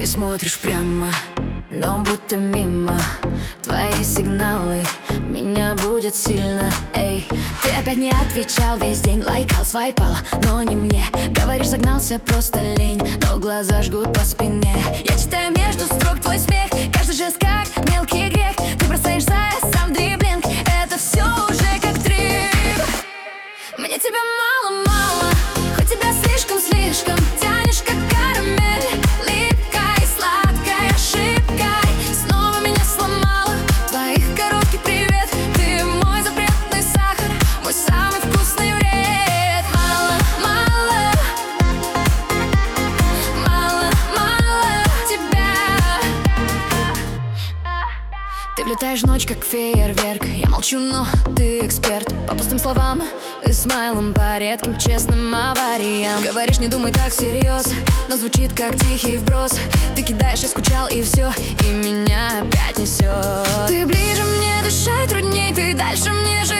смотришь прямо, но будто мимо. Твои сигналы, меня будет сильно. Эй, ты опять не отвечал весь день, лайкал, свайпал, но не мне. Говоришь, загнался, просто лень, но глаза жгут по спине. Я читаю между строк твой смех, каждый жест как мелкий грех. Ты бросаешь заяц, сам дриблинг, это все уже как трип. Мне тебя мало-мало, хоть тебя слишком-слишком. Тянешь как карамель, липкая, сладкая ошибкой. Снова меня сломала, твоих короткий привет. Ты мой запретный сахар, мой самый вкусный вред. Мало-мало, мало-мало тебя. Ты влетаешь в ночь, как фейерверк. Я молчу, но ты эксперт по пустым словам и смайлом, по редким честным авариям. Говоришь, не думай так всерьез, но звучит как тихий вброс. Ты кидаешь, я скучал, и все, и меня опять несет. Ты ближе мне, дышать трудней, ты дальше мне жить.